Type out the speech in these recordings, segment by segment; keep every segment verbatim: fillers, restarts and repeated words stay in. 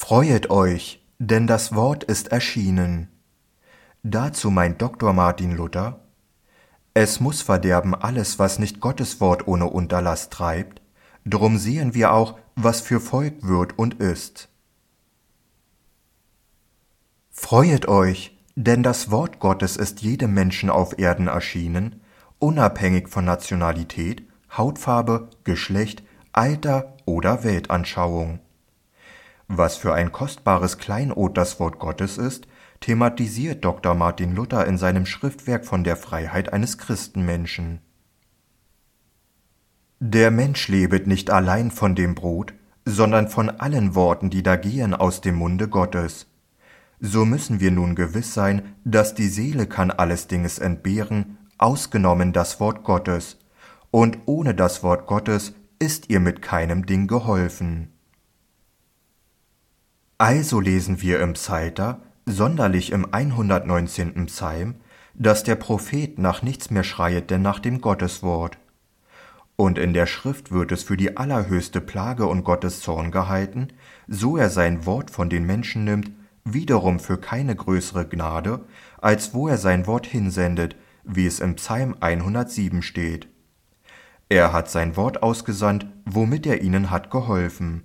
Freuet euch, denn das Wort ist erschienen. Dazu meint Doktor Martin Luther: Es muß verderben alles, was nicht Gottes Wort ohne Unterlass treibt, drum sehen wir auch, was für Volk wird und ist. Freuet euch, denn das Wort Gottes ist jedem Menschen auf Erden erschienen, unabhängig von Nationalität, Hautfarbe, Geschlecht, Alter oder Weltanschauung. Was für ein kostbares Kleinod das Wort Gottes ist, thematisiert Doktor Martin Luther in seinem Schriftwerk von der Freiheit eines Christenmenschen. Der Mensch lebet nicht allein von dem Brot, sondern von allen Worten, die da gehen aus dem Munde Gottes. So müssen wir nun gewiss sein, dass die Seele kann alles Dinges entbehren, ausgenommen das Wort Gottes, und ohne das Wort Gottes ist ihr mit keinem Ding geholfen. Also lesen wir im Psalter, sonderlich im hundertneunzehnten Psalm, dass der Prophet nach nichts mehr schreiet denn nach dem Gotteswort. Und in der Schrift wird es für die allerhöchste Plage und Gottes Zorn gehalten, so er sein Wort von den Menschen nimmt, wiederum für keine größere Gnade, als wo er sein Wort hinsendet, wie es im Psalm hundertsieben steht. Er hat sein Wort ausgesandt, womit er ihnen hat geholfen.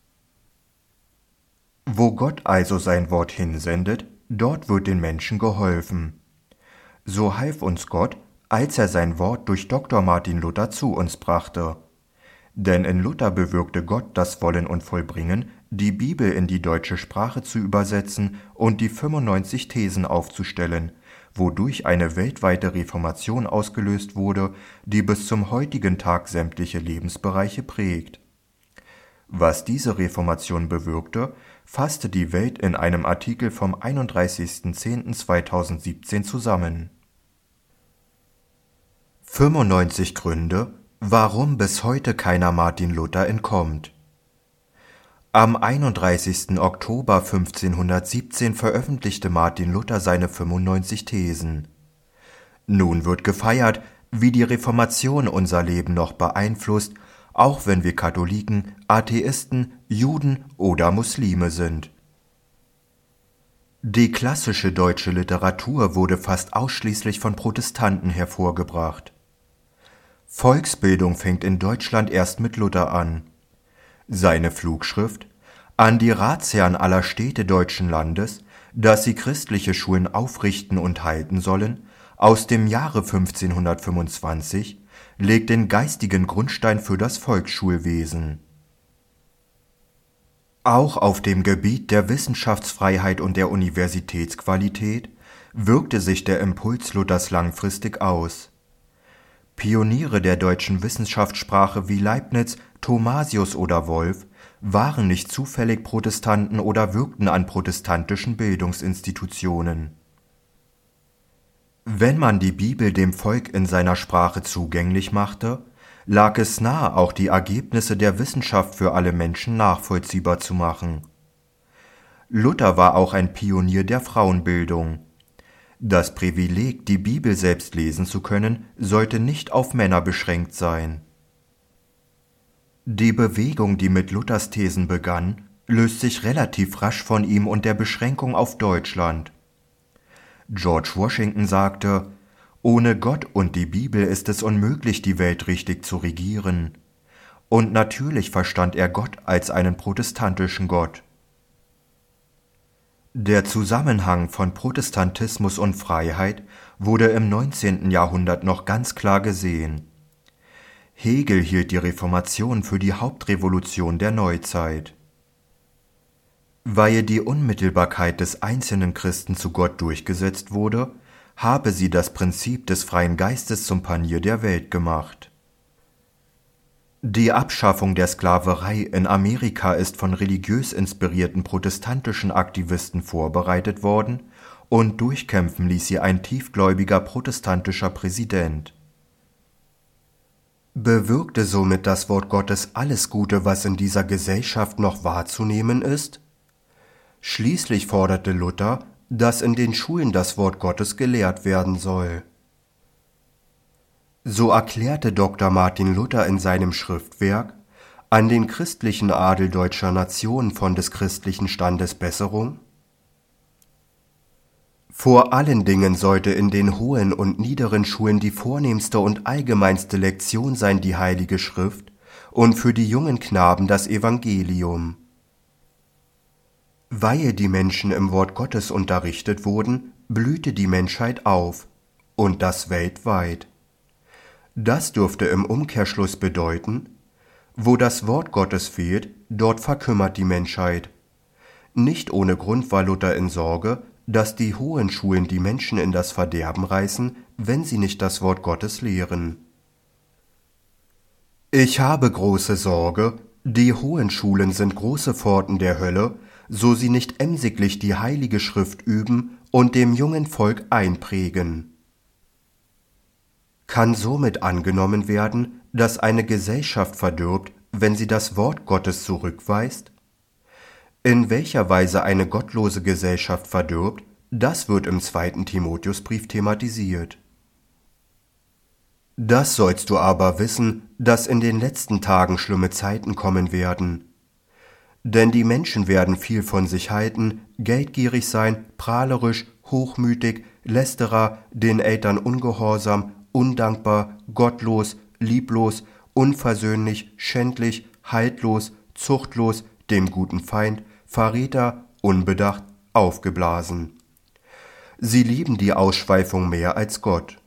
Wo Gott also sein Wort hinsendet, dort wird den Menschen geholfen. So half uns Gott, als er sein Wort durch Doktor Martin Luther zu uns brachte. Denn in Luther bewirkte Gott das Wollen und Vollbringen, die Bibel in die deutsche Sprache zu übersetzen und die fünfundneunzig Thesen aufzustellen, wodurch eine weltweite Reformation ausgelöst wurde, die bis zum heutigen Tag sämtliche Lebensbereiche prägt. Was diese Reformation bewirkte, fasste die Welt in einem Artikel vom einunddreißigsten zehnten zweitausendsiebzehn zusammen. fünfundneunzig Gründe, warum bis heute keiner Martin Luther entkommt. Am einunddreißigsten Oktober fünfzehnhundertsiebzehn veröffentlichte Martin Luther seine fünfundneunzig Thesen. Nun wird gefeiert, wie die Reformation unser Leben noch beeinflusst, auch wenn wir Katholiken, Atheisten, Juden oder Muslime sind. Die klassische deutsche Literatur wurde fast ausschließlich von Protestanten hervorgebracht. Volksbildung fängt in Deutschland erst mit Luther an. Seine Flugschrift »An die Ratsherren aller Städte deutschen Landes, dass sie christliche Schulen aufrichten und halten sollen«, aus dem Jahre fünfzehnhundertfünfundzwanzig, legt den geistigen Grundstein für das Volksschulwesen. Auch auf dem Gebiet der Wissenschaftsfreiheit und der Universitätsqualität wirkte sich der Impuls Luthers langfristig aus. Pioniere der deutschen Wissenschaftssprache wie Leibniz, Thomasius oder Wolf waren nicht zufällig Protestanten oder wirkten an protestantischen Bildungsinstitutionen. Wenn man die Bibel dem Volk in seiner Sprache zugänglich machte, lag es nahe, auch die Ergebnisse der Wissenschaft für alle Menschen nachvollziehbar zu machen. Luther war auch ein Pionier der Frauenbildung. Das Privileg, die Bibel selbst lesen zu können, sollte nicht auf Männer beschränkt sein. Die Bewegung, die mit Luthers Thesen begann, löst sich relativ rasch von ihm und der Beschränkung auf Deutschland. George Washington sagte: Ohne Gott und die Bibel ist es unmöglich, die Welt richtig zu regieren. Und natürlich verstand er Gott als einen protestantischen Gott. Der Zusammenhang von Protestantismus und Freiheit wurde im neunzehnten Jahrhundert noch ganz klar gesehen. Hegel hielt die Reformation für die Hauptrevolution der Neuzeit. Weil die Unmittelbarkeit des einzelnen Christen zu Gott durchgesetzt wurde, habe sie das Prinzip des freien Geistes zum Panier der Welt gemacht. Die Abschaffung der Sklaverei in Amerika ist von religiös inspirierten protestantischen Aktivisten vorbereitet worden und durchkämpfen ließ sie ein tiefgläubiger protestantischer Präsident. Bewirkte somit das Wort Gottes alles Gute, was in dieser Gesellschaft noch wahrzunehmen ist? Schließlich forderte Luther, dass in den Schulen das Wort Gottes gelehrt werden soll. So erklärte Doktor Martin Luther in seinem Schriftwerk an den christlichen Adel deutscher Nation von des christlichen Standes Besserung? Vor allen Dingen sollte in den hohen und niederen Schulen die vornehmste und allgemeinste Lektion sein die Heilige Schrift und für die jungen Knaben das Evangelium. Weil die Menschen im Wort Gottes unterrichtet wurden, blühte die Menschheit auf, und das weltweit. Das dürfte im Umkehrschluss bedeuten, wo das Wort Gottes fehlt, dort verkümmert die Menschheit. Nicht ohne Grund war Luther in Sorge, dass die hohen Schulen die Menschen in das Verderben reißen, wenn sie nicht das Wort Gottes lehren. Ich habe große Sorge, die hohen Schulen sind große Pforten der Hölle, so sie nicht emsiglich die Heilige Schrift üben und dem jungen Volk einprägen. Kann somit angenommen werden, dass eine Gesellschaft verdirbt, wenn sie das Wort Gottes zurückweist? In welcher Weise eine gottlose Gesellschaft verdirbt, das wird im zweiten Timotheusbrief thematisiert. Das sollst du aber wissen, dass in den letzten Tagen schlimme Zeiten kommen werden. Denn die Menschen werden viel von sich halten, geldgierig sein, prahlerisch, hochmütig, Lästerer, den Eltern ungehorsam, undankbar, gottlos, lieblos, unversöhnlich, schändlich, haltlos, zuchtlos, dem guten Feind, Verräter, unbedacht, aufgeblasen. Sie lieben die Ausschweifung mehr als Gott.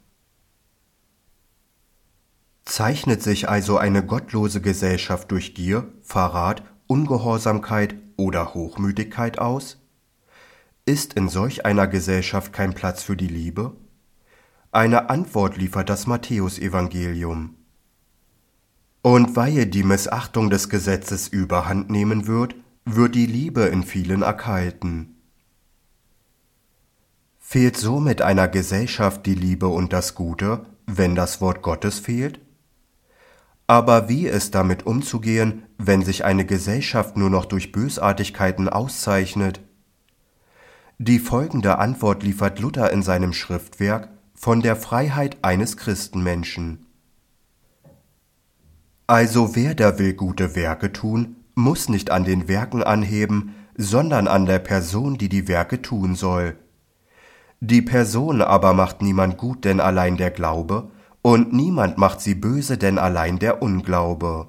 Zeichnet sich also eine gottlose Gesellschaft durch Gier, Verrat, Ungehorsamkeit oder Hochmütigkeit aus? Ist in solch einer Gesellschaft kein Platz für die Liebe? Eine Antwort liefert das Matthäusevangelium. Und weil die Missachtung des Gesetzes überhand nehmen wird, wird die Liebe in vielen erkalten. Fehlt somit einer Gesellschaft die Liebe und das Gute, wenn das Wort Gottes fehlt? Aber wie ist damit umzugehen, wenn sich eine Gesellschaft nur noch durch Bösartigkeiten auszeichnet? Die folgende Antwort liefert Luther in seinem Schriftwerk von der Freiheit eines Christenmenschen. Also wer da will gute Werke tun, muss nicht an den Werken anheben, sondern an der Person, die die Werke tun soll. Die Person aber macht niemand gut, denn allein der Glaube, und niemand macht sie böse, denn allein der Unglaube.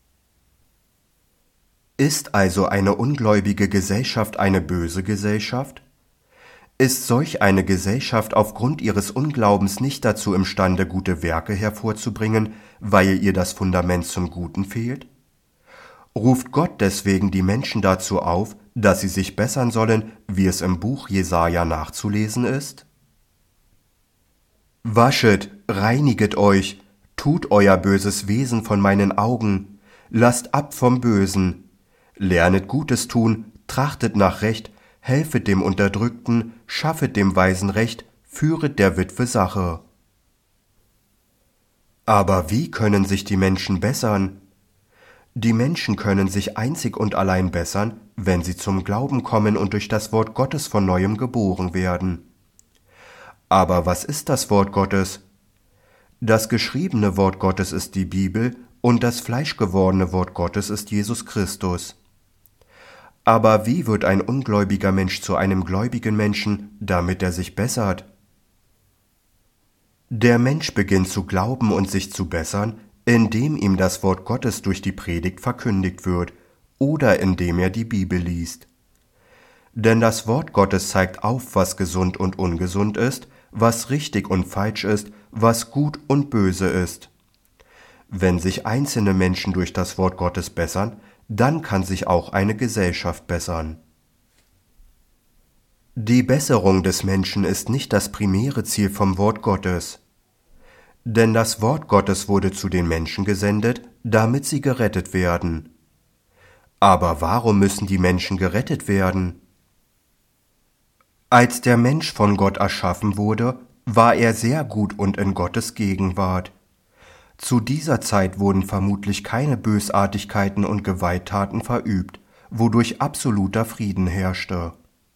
Ist also eine ungläubige Gesellschaft eine böse Gesellschaft? Ist solch eine Gesellschaft aufgrund ihres Unglaubens nicht dazu imstande, gute Werke hervorzubringen, weil ihr das Fundament zum Guten fehlt? Ruft Gott deswegen die Menschen dazu auf, dass sie sich bessern sollen, wie es im Buch Jesaja nachzulesen ist? Waschet, reiniget euch, tut euer böses Wesen von meinen Augen, lasst ab vom Bösen, lernet Gutes tun, trachtet nach Recht, helfet dem Unterdrückten, schaffet dem Weisen Recht, führet der Witwe Sache. Aber wie können sich die Menschen bessern? Die Menschen können sich einzig und allein bessern, wenn sie zum Glauben kommen und durch das Wort Gottes von neuem geboren werden. Aber was ist das Wort Gottes? Das geschriebene Wort Gottes ist die Bibel und das fleischgewordene Wort Gottes ist Jesus Christus. Aber wie wird ein ungläubiger Mensch zu einem gläubigen Menschen, damit er sich bessert? Der Mensch beginnt zu glauben und sich zu bessern, indem ihm das Wort Gottes durch die Predigt verkündigt wird oder indem er die Bibel liest. Denn das Wort Gottes zeigt auf, was gesund und ungesund ist, was richtig und falsch ist, was gut und böse ist. Wenn sich einzelne Menschen durch das Wort Gottes bessern, dann kann sich auch eine Gesellschaft bessern. Die Besserung des Menschen ist nicht das primäre Ziel vom Wort Gottes. Denn das Wort Gottes wurde zu den Menschen gesendet, damit sie gerettet werden. Aber warum müssen die Menschen gerettet werden? Als der Mensch von Gott erschaffen wurde, war er sehr gut und in Gottes Gegenwart. Zu dieser Zeit wurden vermutlich keine Bösartigkeiten und Gewalttaten verübt, wodurch absoluter Frieden herrschte.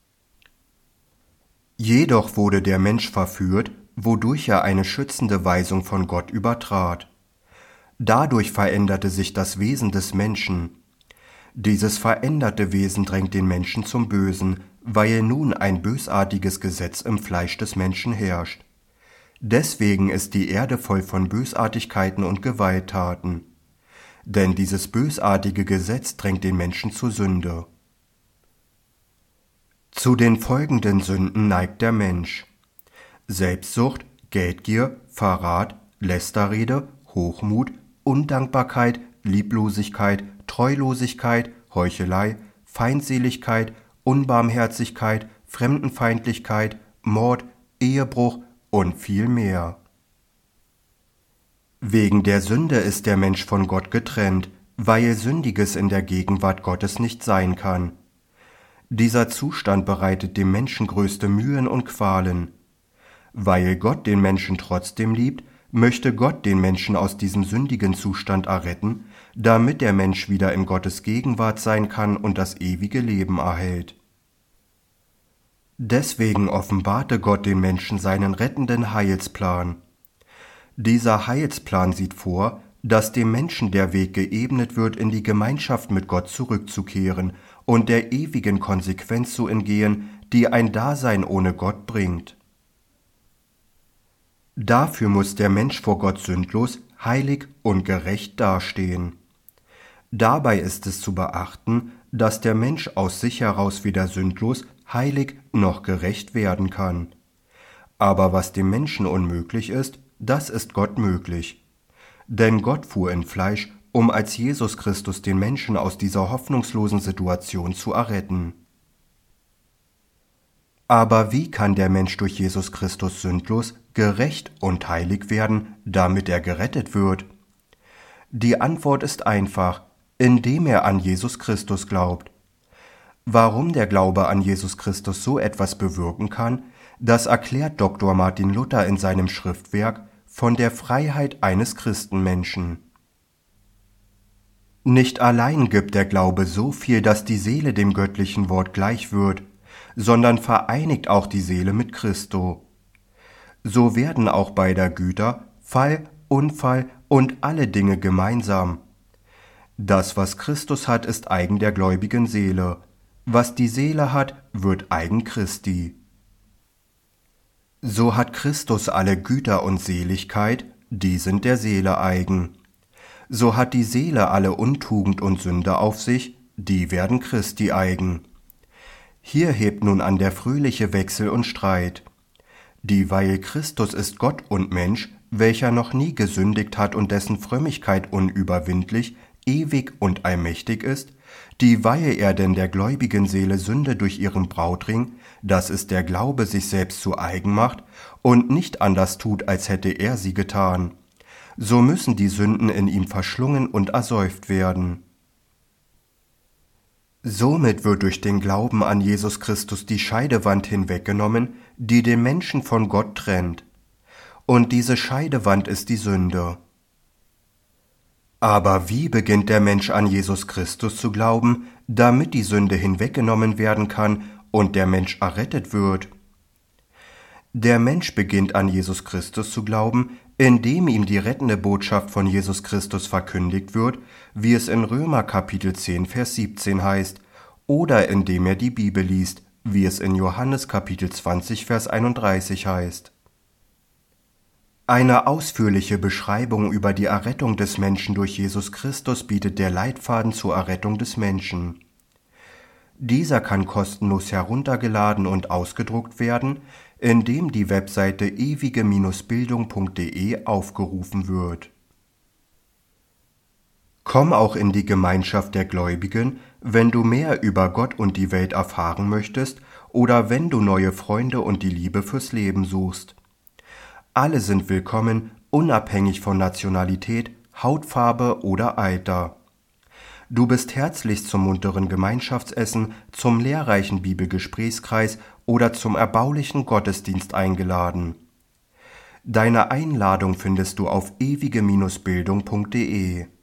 Jedoch wurde der Mensch verführt, wodurch er eine schützende Weisung von Gott übertrat. Dadurch veränderte sich das Wesen des Menschen. Dieses veränderte Wesen drängt den Menschen zum Bösen, weil nun ein bösartiges Gesetz im Fleisch des Menschen herrscht. Deswegen ist die Erde voll von Bösartigkeiten und Gewalttaten. Denn dieses bösartige Gesetz drängt den Menschen zur Sünde. Zu den folgenden Sünden neigt der Mensch: Selbstsucht, Geldgier, Verrat, Lästerrede, Hochmut, Undankbarkeit, Lieblosigkeit, Treulosigkeit, Heuchelei, Feindseligkeit, Unbarmherzigkeit, Fremdenfeindlichkeit, Mord, Ehebruch und viel mehr. Wegen der Sünde ist der Mensch von Gott getrennt, weil Sündiges in der Gegenwart Gottes nicht sein kann. Dieser Zustand bereitet dem Menschen größte Mühen und Qualen. Weil Gott den Menschen trotzdem liebt, möchte Gott den Menschen aus diesem sündigen Zustand erretten, damit der Mensch wieder in Gottes Gegenwart sein kann und das ewige Leben erhält. Deswegen offenbarte Gott den Menschen seinen rettenden Heilsplan. Dieser Heilsplan sieht vor, dass dem Menschen der Weg geebnet wird, in die Gemeinschaft mit Gott zurückzukehren und der ewigen Konsequenz zu entgehen, die ein Dasein ohne Gott bringt. Dafür muss der Mensch vor Gott sündlos, heilig und gerecht dastehen. Dabei ist es zu beachten, dass der Mensch aus sich heraus weder sündlos, heilig noch gerecht werden kann. Aber was dem Menschen unmöglich ist, das ist Gott möglich. Denn Gott fuhr in Fleisch, um als Jesus Christus den Menschen aus dieser hoffnungslosen Situation zu erretten. Aber wie kann der Mensch durch Jesus Christus sündlos, gerecht und heilig werden, damit er gerettet wird? Die Antwort ist einfach, indem er an Jesus Christus glaubt. Warum der Glaube an Jesus Christus so etwas bewirken kann, das erklärt Doktor Martin Luther in seinem Schriftwerk Von der Freiheit eines Christenmenschen. Nicht allein gibt der Glaube so viel, dass die Seele dem göttlichen Wort gleich wird, sondern vereinigt auch die Seele mit Christo. So werden auch beider Güter, Fall, Unfall und alle Dinge gemeinsam. Das, was Christus hat, ist eigen der gläubigen Seele. Was die Seele hat, wird eigen Christi. So hat Christus alle Güter und Seligkeit, die sind der Seele eigen. So hat die Seele alle Untugend und Sünde auf sich, die werden Christi eigen. Hier hebt nun an der fröhliche Wechsel und Streit. Dieweil Christus ist Gott und Mensch, welcher noch nie gesündigt hat und dessen Frömmigkeit unüberwindlich, ewig und allmächtig ist, dieweil er denn der gläubigen Seele Sünde durch ihren Brautring, das ist der Glaube, sich selbst zu eigen macht und nicht anders tut, als hätte er sie getan. So müssen die Sünden in ihm verschlungen und ersäuft werden. Somit wird durch den Glauben an Jesus Christus die Scheidewand hinweggenommen, die den Menschen von Gott trennt. Und diese Scheidewand ist die Sünde. Aber wie beginnt der Mensch an Jesus Christus zu glauben, damit die Sünde hinweggenommen werden kann und der Mensch errettet wird? Der Mensch beginnt an Jesus Christus zu glauben, indem ihm die rettende Botschaft von Jesus Christus verkündigt wird, wie es in Römer Kapitel zehn, Vers siebzehn heißt, oder indem er die Bibel liest, wie es in Johannes Kapitel zwanzig, Vers einunddreißig heißt. Eine ausführliche Beschreibung über die Errettung des Menschen durch Jesus Christus bietet der Leitfaden zur Errettung des Menschen. Dieser kann kostenlos heruntergeladen und ausgedruckt werden, indem die Webseite ewige Bildung punkt de aufgerufen wird. Komm auch in die Gemeinschaft der Gläubigen, wenn du mehr über Gott und die Welt erfahren möchtest oder wenn du neue Freunde und die Liebe fürs Leben suchst. Alle sind willkommen, unabhängig von Nationalität, Hautfarbe oder Alter. Du bist herzlich zum munteren Gemeinschaftsessen, zum lehrreichen Bibelgesprächskreis oder zum erbaulichen Gottesdienst eingeladen. Deine Einladung findest du auf ewige Bildung punkt de.